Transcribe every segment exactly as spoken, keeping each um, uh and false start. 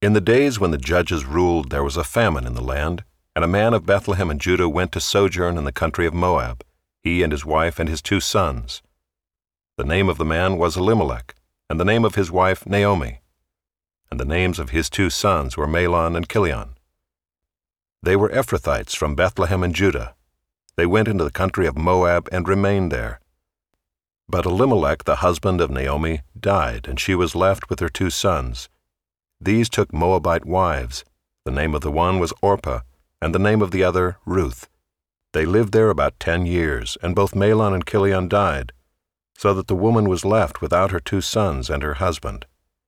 In the days when the judges ruled, there was a famine in the land, and a man of Bethlehem in Judah went to sojourn in the country of Moab, he and his wife and his two sons. The name of the man was Elimelech, and the name of his wife Naomi. And the names of his two sons were Mahlon and Chilion. They were Ephrathites from Bethlehem in Judah. They went into the country of Moab and remained there. But Elimelech, the husband of Naomi, died, and she was left with her two sons. These took Moabite wives. The name of the one was Orpah, and the name of the other Ruth. They lived there about ten years, and both Mahlon and Chilion died, so that the woman was left without her two sons and her husband.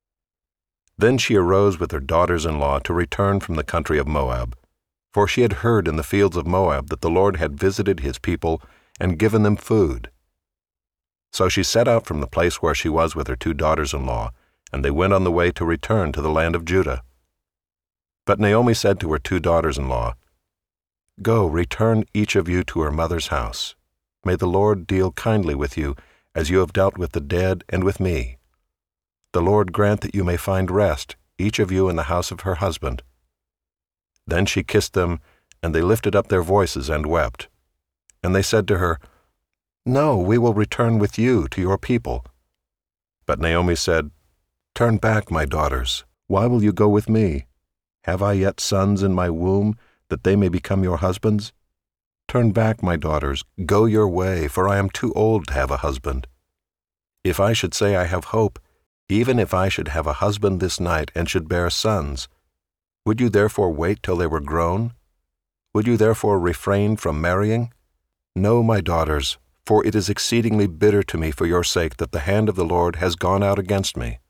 Then she arose with her daughters-in-law to return from the country of Moab, for she had heard in the fields of Moab that the Lord had visited his people and given them food. So she set out from the place where she was with her two daughters-in-law, and they went on the way to return to the land of Judah. But Naomi said to her two daughters-in-law, "Go, return each of you to her mother's house. May the Lord deal kindly with you, as you have dealt with the dead and with me. The Lord grant that you may find rest, each of you in the house of her husband." Then she kissed them, and they lifted up their voices and wept. And they said to her, "No, we will return with you to your people." But Naomi said, "Turn back, my daughters. Why will you go with me? Have I yet sons in my womb, that they may become your husbands? Turn back, my daughters, go your way, for I am too old to have a husband. If I should say I have hope, even if I should have a husband this night and should bear sons, would you therefore wait till they were grown? Would you therefore refrain from marrying? No, my daughters, for it is exceedingly bitter to me for your sake that the hand of the Lord has gone out against me."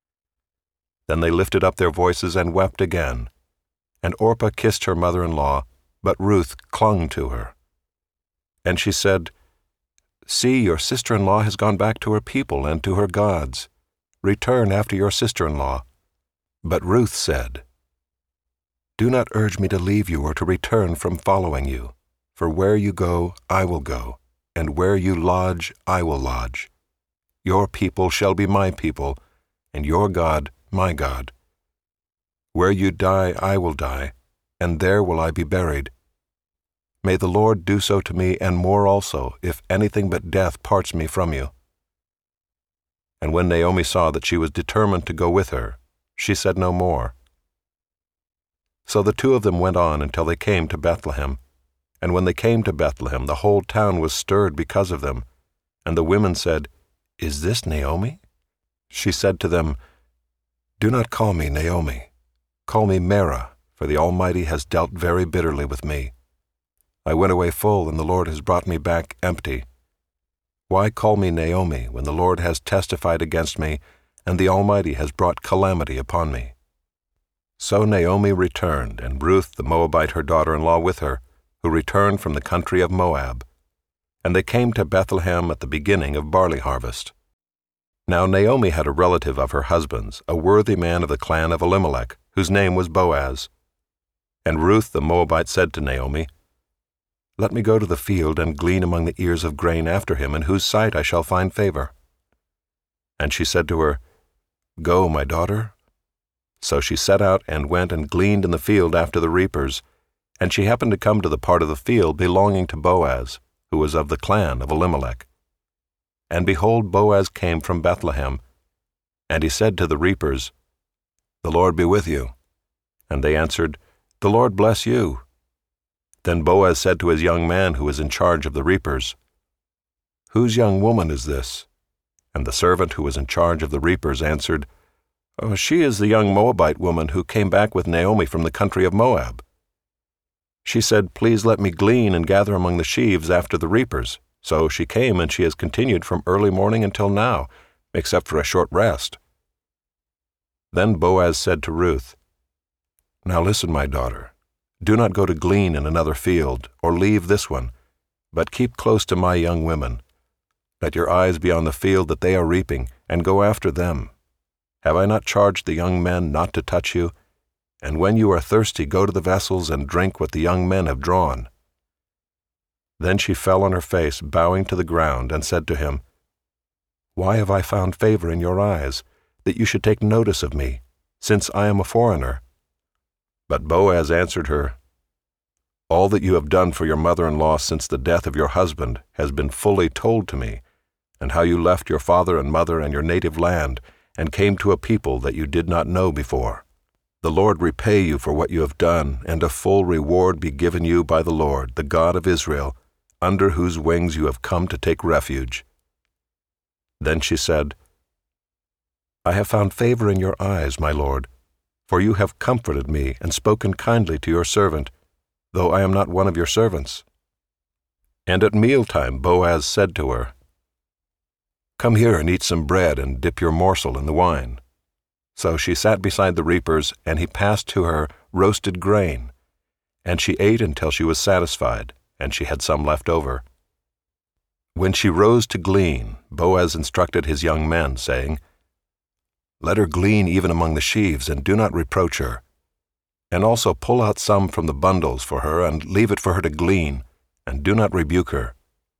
Then they lifted up their voices and wept again. And Orpah kissed her mother-in-law, but Ruth clung to her. And she said, "See, your sister-in-law has gone back to her people and to her gods. Return after your sister-in-law." But Ruth said, "Do not urge me to leave you or to return from following you, for where you go, I will go, and where you lodge, I will lodge. Your people shall be my people, and your God my God. Where you die, I will die, and there will I be buried. May the Lord do so to me, and more also, if anything but death parts me from you." And when Naomi saw that she was determined to go with her, she said no more. So the two of them went on until they came to Bethlehem. And when they came to Bethlehem, the whole town was stirred because of them. And the women said, "Is this Naomi?" She said to them, "Do not call me Naomi. Call me Mara, for the Almighty has dealt very bitterly with me. I went away full, and the Lord has brought me back empty. Why call me Naomi, when the Lord has testified against me, and the Almighty has brought calamity upon me?" So Naomi returned, and Ruth the Moabite her daughter-in-law with her, who returned from the country of Moab. And they came to Bethlehem at the beginning of barley harvest. Now Naomi had a relative of her husband's, a worthy man of the clan of Elimelech, whose name was Boaz. And Ruth the Moabite said to Naomi, "Let me go to the field and glean among the ears of grain after him, in whose sight I shall find favor." And she said to her, "Go, my daughter." So she set out and went and gleaned in the field after the reapers, and she happened to come to the part of the field belonging to Boaz, who was of the clan of Elimelech. And behold, Boaz came from Bethlehem, and he said to the reapers, "The Lord be with you." And they answered, "The Lord bless you." Then Boaz said to his young man who was in charge of the reapers, "Whose young woman is this?" And the servant who was in charge of the reapers answered, "Oh, she is the young Moabite woman who came back with Naomi from the country of Moab. She said, 'Please let me glean and gather among the sheaves after the reapers.' So she came, and she has continued from early morning until now, except for a short rest." Then Boaz said to Ruth, "Now listen, my daughter. Do not go to glean in another field, or leave this one, but keep close to my young women. Let your eyes be on the field that they are reaping, and go after them. Have I not charged the young men not to touch you? And when you are thirsty, go to the vessels and drink what the young men have drawn." Then she fell on her face, bowing to the ground, and said to him, "Why have I found favor in your eyes, that you should take notice of me, since I am a foreigner." But Boaz answered her, "All that you have done for your mother-in-law since the death of your husband has been fully told to me, and how you left your father and mother and your native land and came to a people that you did not know before. The Lord repay you for what you have done, and a full reward be given you by the Lord, the God of Israel, under whose wings you have come to take refuge." Then she said, "I have found favor in your eyes, my lord, for you have comforted me and spoken kindly to your servant, though I am not one of your servants." And at mealtime Boaz said to her, "Come here and eat some bread and dip your morsel in the wine." So she sat beside the reapers, and he passed to her roasted grain, and she ate until she was satisfied, and she had some left over. When she rose to glean, Boaz instructed his young men, saying, "Let her glean even among the sheaves, and do not reproach her. And also pull out some from the bundles for her, and leave it for her to glean, and do not rebuke her."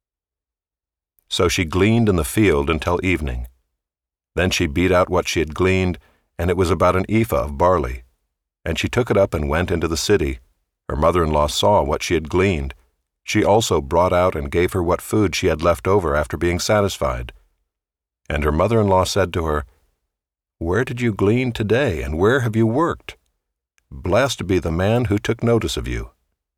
So she gleaned in the field until evening. Then she beat out what she had gleaned, and it was about an ephah of barley. And she took it up and went into the city. Her mother-in-law saw what she had gleaned. She also brought out and gave her what food she had left over after being satisfied. And her mother-in-law said to her, "Where did you glean today, and where have you worked? Blessed be the man who took notice of you."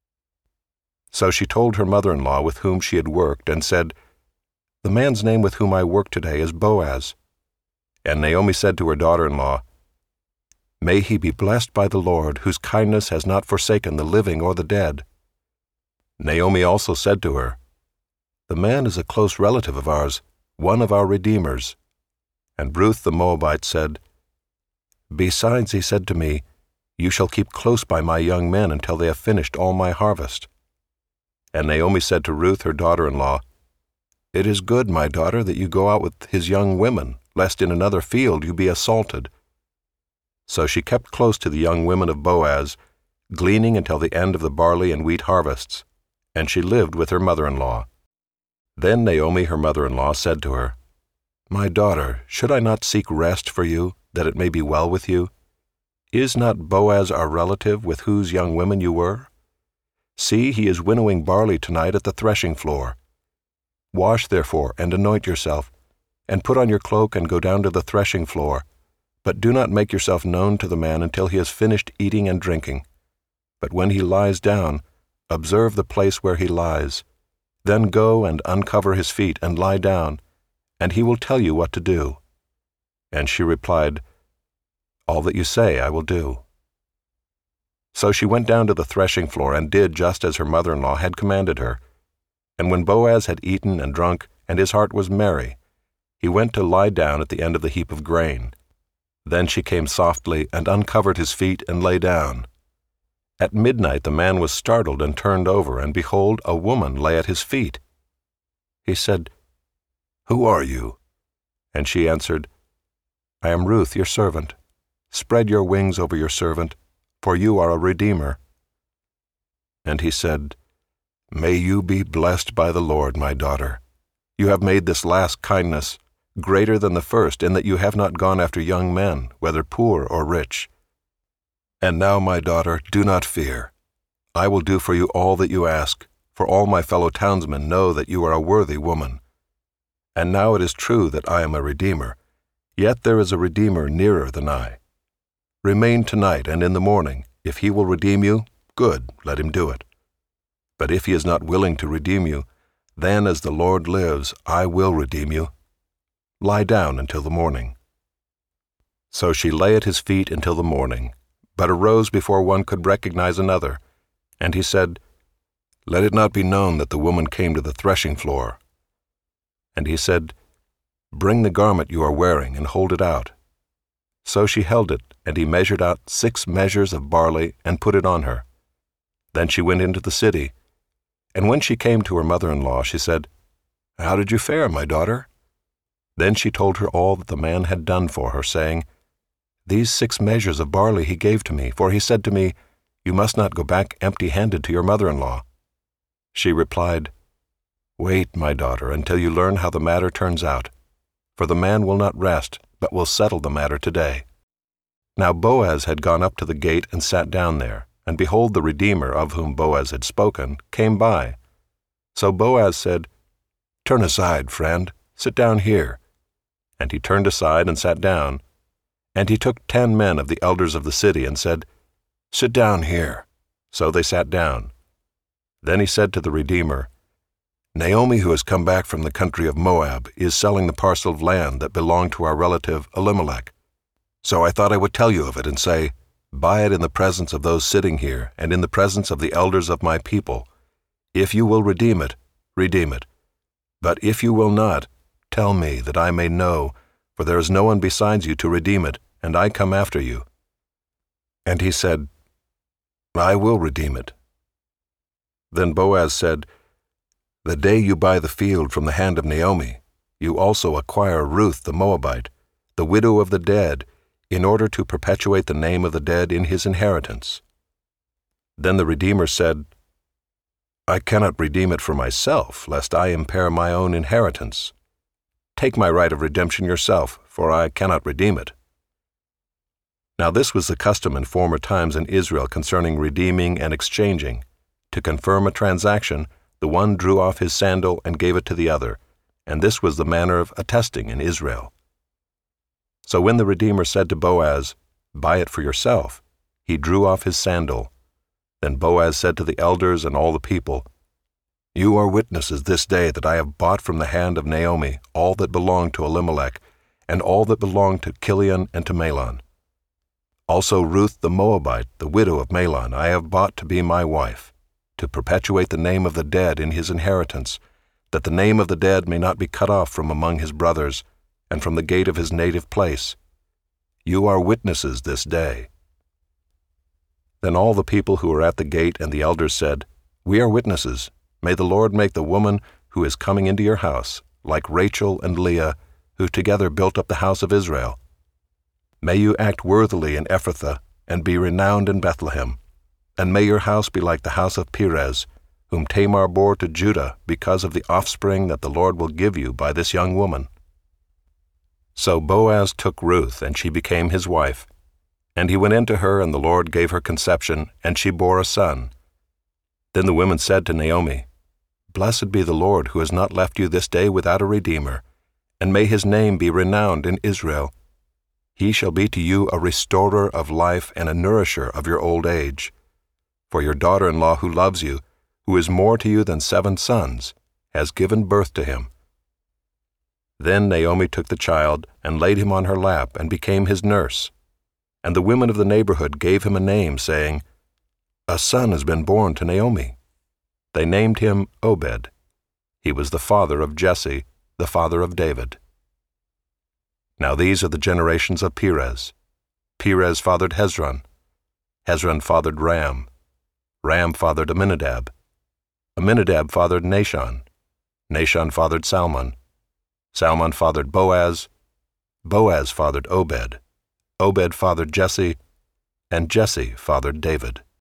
So she told her mother-in-law with whom she had worked, and said, "The man's name with whom I work today is Boaz." And Naomi said to her daughter-in-law, "May he be blessed by the Lord, whose kindness has not forsaken the living or the dead." Naomi also said to her, "The man is a close relative of ours, one of our redeemers." And Ruth the Moabite said, "Besides, he said to me, 'You shall keep close by my young men until they have finished all my harvest.'" And Naomi said to Ruth her daughter-in-law, "It is good, my daughter, that you go out with his young women, lest in another field you be assaulted." So she kept close to the young women of Boaz, gleaning until the end of the barley and wheat harvests, and she lived with her mother-in-law. Then Naomi her mother-in-law said to her, "My daughter, should I not seek rest for you, that it may be well with you? Is not Boaz our relative with whose young women you were? See, he is winnowing barley tonight at the threshing floor. Wash therefore and anoint yourself, and put on your cloak and go down to the threshing floor, but do not make yourself known to the man until he has finished eating and drinking. But when he lies down, observe the place where he lies. Then go and uncover his feet and lie down, and he will tell you what to do." And she replied, "All that you say I will do." So she went down to the threshing floor and did just as her mother-in-law had commanded her. And when Boaz had eaten and drunk, and his heart was merry, he went to lie down at the end of the heap of grain. Then she came softly and uncovered his feet and lay down. At midnight the man was startled and turned over, and behold, a woman lay at his feet. He said, "Who are you?" And she answered, "I am Ruth, your servant. Spread your wings over your servant, for you are a redeemer." And he said, "May you be blessed by the Lord, my daughter. You have made this last kindness greater than the first, in that you have not gone after young men, whether poor or rich. And now, my daughter, do not fear. I will do for you all that you ask, for all my fellow townsmen know that you are a worthy woman. And now it is true that I am a redeemer, yet there is a redeemer nearer than I. Remain tonight, and in the morning, if he will redeem you, good, let him do it. But if he is not willing to redeem you, then as the Lord lives, I will redeem you. Lie down until the morning." So she lay at his feet until the morning, but arose before one could recognize another. And he said, "Let it not be known that the woman came to the threshing floor." And he said, "Bring the garment you are wearing and hold it out." So she held it, and he measured out six measures of barley and put it on her. Then she went into the city. And when she came to her mother-in-law, she said, "How did you fare, my daughter?" Then she told her all that the man had done for her, saying, "These six measures of barley he gave to me, for he said to me, 'You must not go back empty-handed to your mother-in-law.'" She replied, "Wait, my daughter, until you learn how the matter turns out, for the man will not rest, but will settle the matter today." Now Boaz had gone up to the gate and sat down there, and behold, the Redeemer of whom Boaz had spoken came by. So Boaz said, "Turn aside, friend, sit down here." And he turned aside and sat down. And he took ten men of the elders of the city and said, "Sit down here." So they sat down. Then he said to the Redeemer, "Naomi, who has come back from the country of Moab, is selling the parcel of land that belonged to our relative Elimelech. So I thought I would tell you of it and say, buy it in the presence of those sitting here and in the presence of the elders of my people. If you will redeem it, redeem it. But if you will not, tell me, that I may know, for there is no one besides you to redeem it, and I come after you." And he said, "I will redeem it." Then Boaz said, "The day you buy the field from the hand of Naomi, you also acquire Ruth the Moabite, the widow of the dead, in order to perpetuate the name of the dead in his inheritance." Then the Redeemer said, "I cannot redeem it for myself, lest I impair my own inheritance. Take my right of redemption yourself, for I cannot redeem it." Now this was the custom in former times in Israel concerning redeeming and exchanging. To confirm a transaction, the one drew off his sandal and gave it to the other, and this was the manner of attesting in Israel. So when the Redeemer said to Boaz, "Buy it for yourself," he drew off his sandal. Then Boaz said to the elders and all the people, "You are witnesses this day that I have bought from the hand of Naomi all that belonged to Elimelech, and all that belonged to Chilion and to Mahlon. Also Ruth the Moabite, the widow of Mahlon, I have bought to be my wife, to perpetuate the name of the dead in his inheritance, that the name of the dead may not be cut off from among his brothers, and from the gate of his native place. You are witnesses this day." Then all the people who were at the gate and the elders said, "We are witnesses. May the Lord make the woman who is coming into your house, like Rachel and Leah, who together built up the house of Israel. May you act worthily in Ephrathah, and be renowned in Bethlehem. And may your house be like the house of Perez, whom Tamar bore to Judah because of the offspring that the Lord will give you by this young woman." So Boaz took Ruth, and she became his wife. And he went into her, and the Lord gave her conception, and she bore a son. Then the women said to Naomi, "Blessed be the Lord, who has not left you this day without a redeemer, and may his name be renowned in Israel. He shall be to you a restorer of life and a nourisher of your old age. For your daughter-in-law who loves you, who is more to you than seven sons, has given birth to him." Then Naomi took the child, and laid him on her lap, and became his nurse. And the women of the neighborhood gave him a name, saying, "A son has been born to Naomi." They named him Obed. He was the father of Jesse, the father of David. Now these are the generations of Perez. Perez fathered Hezron. Hezron fathered Ram. Ram fathered Amminadab. Amminadab fathered Nahshon. Nahshon fathered Salmon. Salmon fathered Boaz. Boaz fathered Obed. Obed fathered Jesse, and Jesse fathered David.